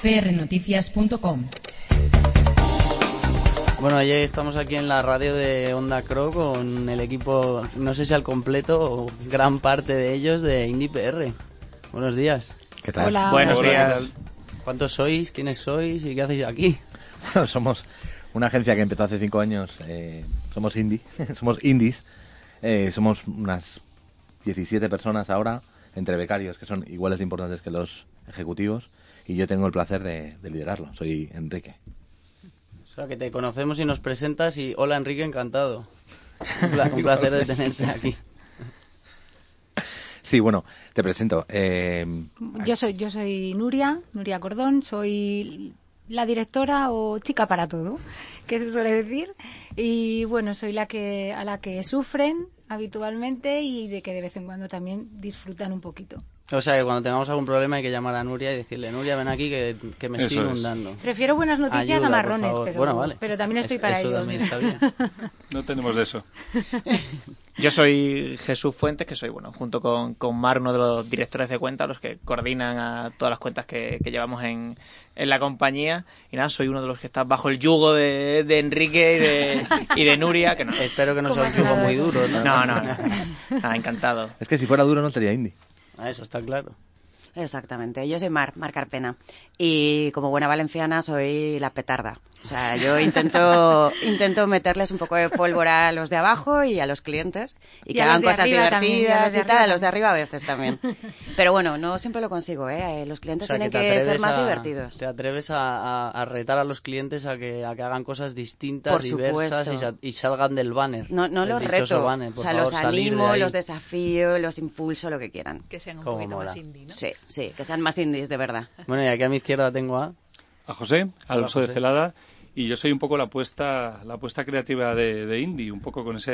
frnoticias.com. Bueno, ayer estamos aquí en la radio de Onda Crow con el equipo, no sé si al completo o gran parte de ellos de Indie PR. Buenos días. ¿Qué tal? Hola. Buenos días. ¿Cuántos sois? ¿Quiénes sois? ¿Y qué hacéis aquí? Bueno, somos una agencia que empezó hace 5 años. Somos indie, somos indies. Somos unas 17 personas ahora, entre becarios, que son iguales de importantes que los ejecutivos. Y yo tengo el placer de liderarlo. Soy Enrique. O sea, que te conocemos y nos presentas y hola Enrique, encantado. Un placer de tenerte aquí. Sí, bueno, te presento. Yo soy Nuria Cordón, soy la directora o chica para todo, que se suele decir. Y bueno, soy a la que sufren habitualmente y de que de vez en cuando también disfrutan un poquito. O sea, que cuando tengamos algún problema hay que llamar a Nuria y decirle, Nuria, ven aquí que me estoy inundando. Prefiero buenas noticias Ayuda, a marrones, pero, bueno, vale. pero también estoy para eso ello. También está bien. No tenemos de eso. Yo soy Jesús Fuentes, que soy, junto con Mar, uno de los directores de cuenta, los que coordinan a todas las cuentas que llevamos en la compañía. Y nada, soy uno de los que está bajo el yugo de Enrique y de Nuria. Que no. Espero que no sea un yugo muy duro, ¿no? No. Nada, encantado. Es que si fuera duro no sería indie. Eso está claro. Exactamente, yo soy Mar Carpena y como buena valenciana soy la petarda. O sea, yo intento meterles un poco de pólvora a los de abajo y a los clientes y que hagan cosas divertidas y tal, a los de arriba a veces también. Pero bueno, no siempre lo consigo, los clientes tienen que ser más divertidos. ¿Te atreves a retar a los clientes a que hagan cosas distintas, por diversas y salgan del banner? No los reto, banner, o sea, favor, los animo, los desafío, los impulso, lo que quieran. Que sean un poquito más indie, ¿no? Sí, que sean más indies, de verdad. Bueno, y aquí a mi izquierda tengo a José, Alonso José. de Celada, y yo soy un poco la apuesta creativa de indie, un poco con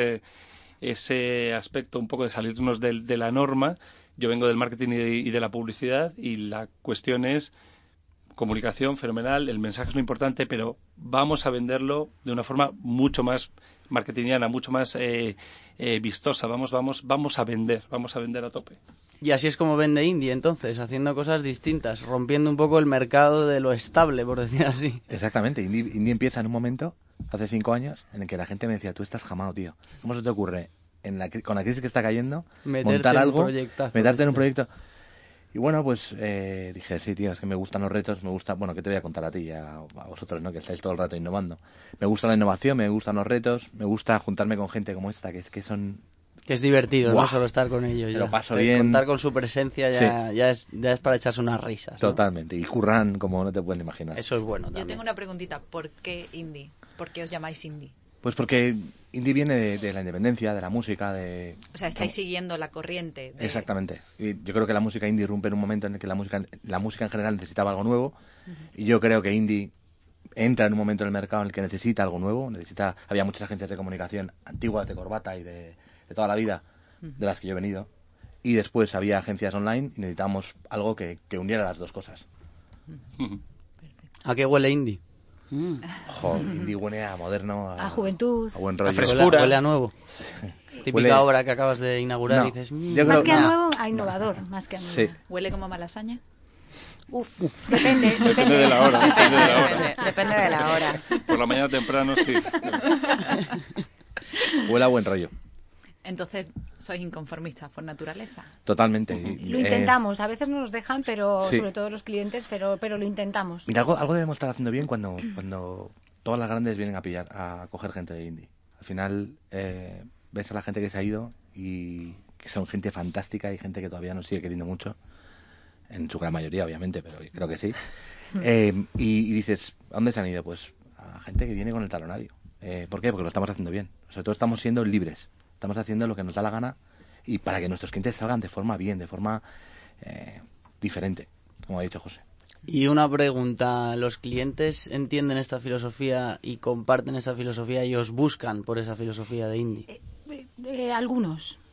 ese aspecto, un poco de salirnos de la norma. Yo vengo del marketing y de la publicidad, y la cuestión es comunicación fenomenal, el mensaje es lo importante, pero vamos a venderlo de una forma mucho más marketingiana, mucho más vistosa. Vamos a vender a tope. Y así es como vende indie, entonces, haciendo cosas distintas, rompiendo un poco el mercado de lo estable, por decir así. Exactamente, indie empieza en un momento, hace 5 años, en el que la gente me decía, tú estás jamado, tío. ¿Cómo se te ocurre, con la crisis que está cayendo, montar algo, meterte en un proyecto? Y bueno, pues dije, sí, tío, es que me gustan los retos, ¿qué te voy a contar a ti y a vosotros, ¿no? Que estáis todo el rato innovando. Me gusta la innovación, me gustan los retos, me gusta juntarme con gente como esta, que son... Que es divertido, ¡Buah! No solo estar con ellos. Lo paso bien. Contar con su presencia ya es para echarse unas risas, ¿no? Totalmente, y curran como no te pueden imaginar. Eso es bueno también. Yo tengo una preguntita, ¿por qué indie? ¿Por qué os llamáis indie? Pues porque indie viene de la independencia, de la música, O sea, estáis siguiendo la corriente. Exactamente. Y yo creo que la música indie irrumpe en un momento en el que la música en general necesitaba algo nuevo. Y yo creo que indie entra en un momento en el mercado en el que necesita algo nuevo. Había muchas agencias de comunicación antiguas de corbata y de toda la vida, de las que yo he venido. Y después había agencias online y necesitábamos algo que uniera las dos cosas. ¿A qué huele indie? Indie huele a moderno, a juventud, a buen rollo. A frescura. Huele a nuevo. Típica obra que acabas de inaugurar y dices... más que a nuevo, a innovador, más que a nuevo. Sí. ¿Huele como a malasaña? Depende de la hora. Depende de la hora. Por la mañana temprano, sí. Huele a buen rollo. Entonces, ¿sois inconformistas por naturaleza? Totalmente. Lo intentamos, a veces no nos dejan, pero sí. Sobre todo los clientes, pero lo intentamos. Mira, algo debemos estar haciendo bien cuando todas las grandes vienen a coger gente de indie. Al final ves a la gente que se ha ido y que son gente fantástica y gente que todavía nos sigue queriendo mucho, en su gran mayoría obviamente, pero creo que sí. Y dices, ¿a dónde se han ido? Pues a gente que viene con el talonario. ¿Por qué? Porque lo estamos haciendo bien. Sobre todo estamos siendo libres. Estamos haciendo lo que nos da la gana y para que nuestros clientes salgan de forma bien, de forma diferente, como ha dicho José. Y una pregunta, ¿los clientes entienden esta filosofía y comparten esta filosofía y os buscan por esa filosofía de indie? Algunos.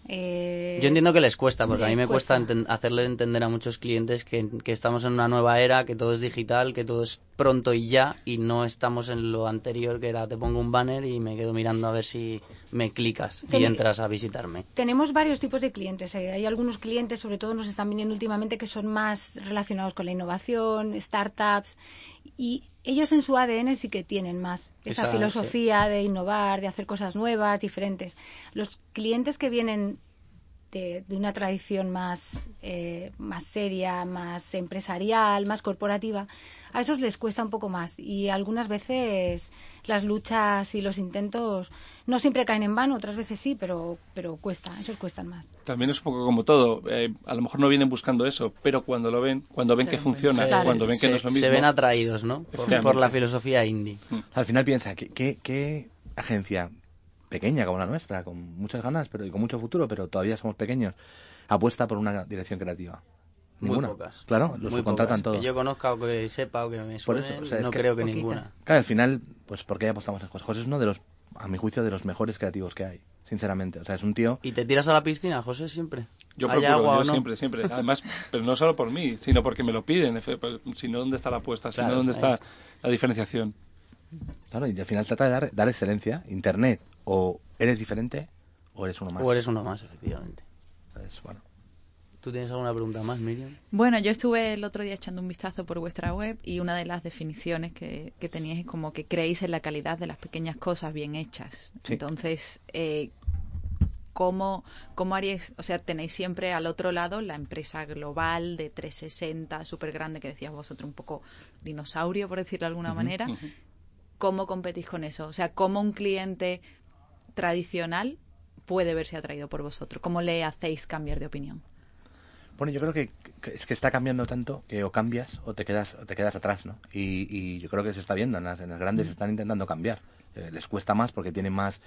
Yo entiendo que les cuesta, porque a mí me cuesta hacerle entender a muchos clientes que estamos en una nueva era, que todo es digital, que todo es pronto y ya, y no estamos en lo anterior, que era te pongo un banner y me quedo mirando a ver si me clicas y entras a visitarme. Tenemos varios tipos de clientes. Hay algunos clientes, sobre todo nos están viniendo últimamente, que son más relacionados con la innovación, startups, y ellos en su ADN sí que tienen más esa filosofía de innovar, de hacer cosas nuevas, diferentes. Los clientes que vienen de una tradición más seria, más empresarial, más corporativa, a esos les cuesta un poco más, y algunas veces las luchas y los intentos no siempre caen en vano, otras veces sí, pero cuesta, esos cuestan más. También es un poco como todo, a lo mejor no vienen buscando eso, pero cuando ven que funciona, cuando ven que no es lo mismo, se ven atraídos, ¿no? Por la filosofía indie. Al final piensa, ¿qué agencia pequeña como la nuestra, con muchas ganas pero y con mucho futuro, pero todavía somos pequeños, apuesta por una dirección creativa? Ninguna. Muy pocas. Claro, los subcontratan todos. Que yo conozca o que sepa o que me suene, no creo que ninguna. Claro, al final, pues ¿por qué apostamos en José? José es uno de los, a mi juicio, de los mejores creativos que hay, sinceramente. O sea, es un tío... ¿Y te tiras a la piscina, José, siempre? Yo procuro, siempre. Además, pero no solo por mí, sino porque me lo piden. Si no, ¿dónde está la apuesta? Si no, ¿dónde está la diferenciación? Claro, y al final trata de dar excelencia. Internet, o eres diferente o eres uno más. O eres uno más, efectivamente. Entonces, bueno. ¿Tú tienes alguna pregunta más, Miriam? Bueno, yo estuve el otro día echando un vistazo por vuestra web y una de las definiciones que teníais es como que creéis en la calidad de las pequeñas cosas bien hechas. Sí. Entonces, ¿cómo haríais? O sea, tenéis siempre al otro lado la empresa global de 360, súper grande, que decías vosotros, un poco dinosaurio, por decirlo de alguna manera. ¿Cómo competís con eso? O sea, ¿cómo un cliente tradicional puede verse atraído por vosotros? ¿Cómo le hacéis cambiar de opinión? Bueno, yo creo que es que está cambiando tanto que o cambias o te quedas atrás, ¿no? Y yo creo que se está viendo, en las grandes están intentando cambiar. Les cuesta más porque tienen más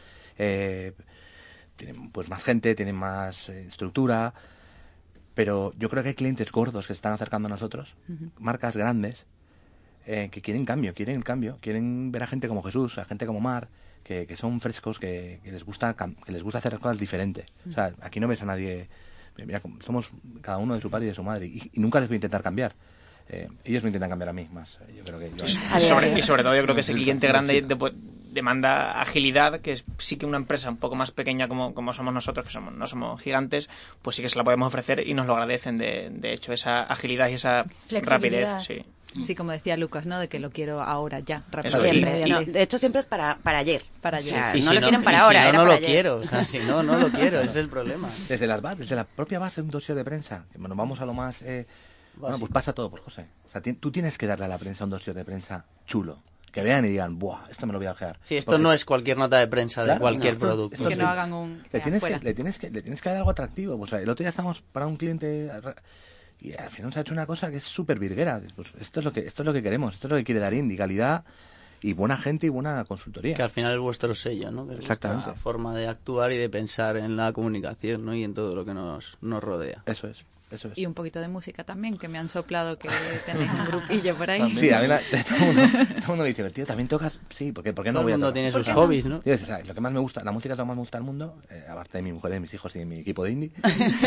tienen pues más gente, tienen más estructura, pero yo creo que hay clientes gordos que se están acercando a nosotros, marcas grandes, que quieren cambio, quieren ver a gente como Jesús, a gente como Mar, que son frescos, que les gusta hacer las cosas diferentes. O sea, aquí no ves a nadie... Mira, somos cada uno de su padre y de su madre, y nunca les voy a intentar cambiar. Ellos me intentan cambiar a mí más. Yo creo que y sobre todo yo creo que ese cliente grande demanda agilidad, que sí que una empresa un poco más pequeña como somos nosotros, que no somos gigantes, pues sí que se la podemos ofrecer y nos lo agradecen, de hecho, esa agilidad y esa rapidez. Sí. Sí, como decía Lucas, ¿no? De que lo quiero ahora, ya, rápido. Siempre. No, de hecho, siempre es para ayer. Para ayer. O sea, y no si lo quieren para ahora. Si no, no lo ayer. quiero. O sea, si no lo quiero. Ese es el problema. Desde la propia base de un dossier de prensa, bueno, vamos a lo más... bueno, pues pasa todo por José. O sea, tú tienes que darle a la prensa un dossier de prensa chulo. Que vean y digan, ¡buah! Esto me lo voy a ojear. Sí, esto no es cualquier nota de prensa de cualquier producto. Que no hagan un... Le tienes que dar algo atractivo. O sea, el otro día estamos para un cliente... Y al final nos ha hecho una cosa que es súper virguera. Pues esto es lo que queremos, esto es lo que quiere dar Indie, calidad y buena gente y buena consultoría. Que al final es vuestro sello, ¿no? Que es vuestra forma de actuar y de pensar en la comunicación, ¿no? Y en todo lo que nos rodea. Eso es. Y un poquito de música también, que me han soplado que tenéis un grupillo por ahí. Sí, a mí todo el mundo me dice, tío, ¿también tocas? Sí, ¿por qué no voy a tocar? Todo el mundo tiene sus hobbies, ¿no? Tío, lo que más me gusta, la música es lo que más me gusta del mundo, aparte de mi mujer, de mis hijos y de mi equipo de indie.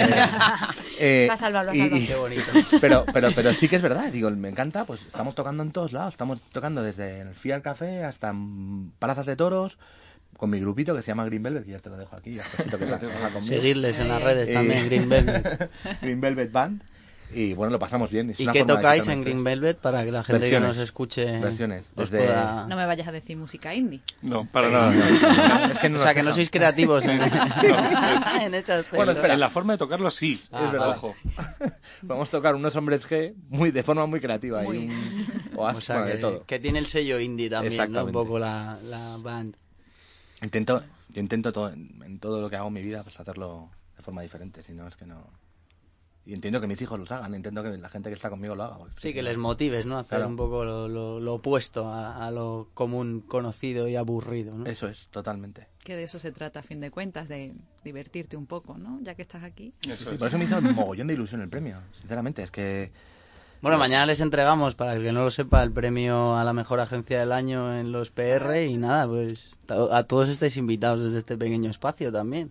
Lo has salvado. Qué bonito. Pero sí que es verdad, digo, me encanta, pues estamos tocando en todos lados, estamos tocando desde el Fiat Café hasta en plazas de toros, con mi grupito que se llama Green Velvet, y ya te lo dejo aquí. Seguirles en las redes también, Green Velvet. Green Velvet Band. Y bueno, lo pasamos bien. ¿Y qué tocáis en Green Velvet para que la gente que nos escuche versiones? Pueda... No me vayas a decir música indie. No, para nada. Es que o sea, que no sois creativos en ese aspecto. Bueno, espera, en la forma de tocarlo sí, es verdad. Ojo. Vamos a tocar unos hombres G de forma muy creativa. O sea, de todo. Que tiene el sello indie también, ¿no? Un poco la band. Yo intento en todo lo que hago en mi vida, pues hacerlo de forma diferente, si no es que no... Y entiendo que mis hijos los hagan, entiendo que la gente que está conmigo lo haga. Sí, que les motives, ¿no? Hacer un poco lo opuesto a lo común, conocido y aburrido, ¿no? Eso es, totalmente. Que de eso se trata, a fin de cuentas, de divertirte un poco, ¿no? Ya que estás aquí. Por eso me hizo un mogollón de ilusión el premio, sinceramente, es que... Bueno, mañana les entregamos, para el que no lo sepa, el premio a la mejor agencia del año en los PR y nada, pues a todos estáis invitados desde este pequeño espacio también.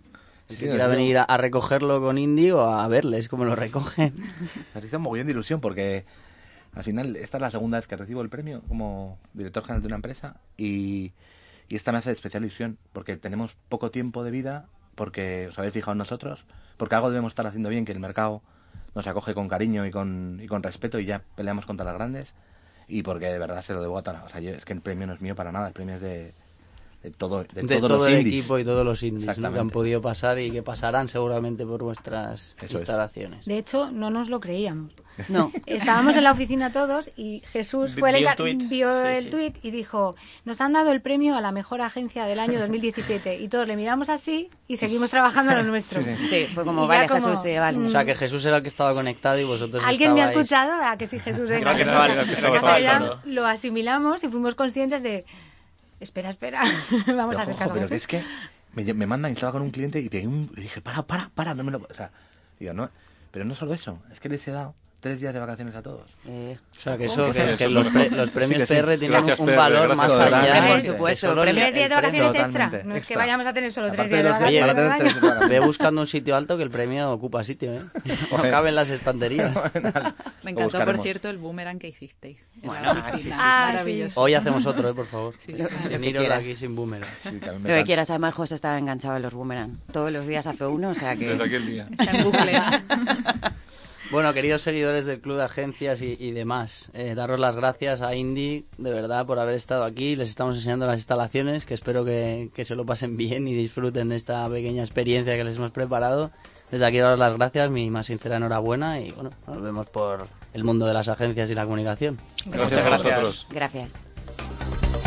El que quiera venir a recogerlo con Indy o a verles cómo lo recogen. Me hizo un mogollón de ilusión porque al final esta es la segunda vez que recibo el premio como director general de una empresa y esta me hace especial ilusión porque tenemos poco tiempo de vida, porque os habéis fijado en nosotros, porque algo debemos estar haciendo bien, que el mercado nos acoge con cariño y con respeto y ya peleamos contra las grandes, y porque de verdad se lo debo a toda. O sea, es que el premio no es mío para nada, el premio es de todos todo los el indies. equipo y todos los indies, ¿no? Que han podido pasar y que pasarán seguramente por vuestras instalaciones. De hecho, no nos lo creíamos. No. Estábamos en la oficina todos y Jesús vio el tuit y dijo: nos han dado el premio a la mejor agencia del año 2017. Y todos le miramos así y seguimos trabajando en lo nuestro. Sí, fue como, vale, Jesús, sí, vale. O sea, que Jesús era el que estaba conectado y vosotros ¿Alguien me ha estabais... escuchado? ¿A que sí, Jesús? Venga, Creo que no, ya lo asimilamos y fuimos conscientes de... Espera, vamos a hacer caso. Pero que es que me mandan y estaba con un cliente y dije, para, no me lo... O sea, digo, no, pero no solo eso, es que les he dado 3 días de vacaciones a todos. O sea, que los premios PR tienen Gracias, un PR, valor más allá. Por supuesto, 3 días de vacaciones extra. No es que vayamos a tener solo 3 días de vacaciones. Oye, ve buscando un sitio alto que el premio ocupa sitio, ¿eh? No cabe en las estanterías. Me encantó, por cierto, el boomerang que hicisteis. Bueno, Maravilloso. Hoy hacemos otro, por favor. Sí. Sin iros de aquí sin boomerang. Lo que quieras, además José estaba enganchado a los boomerang. Todos los días hace uno, o sea que... Desde aquel día. Está en bucle. Bueno, queridos seguidores del Club de Agencias y demás, daros las gracias a Indy, de verdad, por haber estado aquí. Les estamos enseñando las instalaciones, que espero que se lo pasen bien y disfruten de esta pequeña experiencia que les hemos preparado. Desde aquí daros las gracias, mi más sincera enhorabuena y bueno, nos vemos por el mundo de las agencias y la comunicación. Gracias a vosotros. Gracias.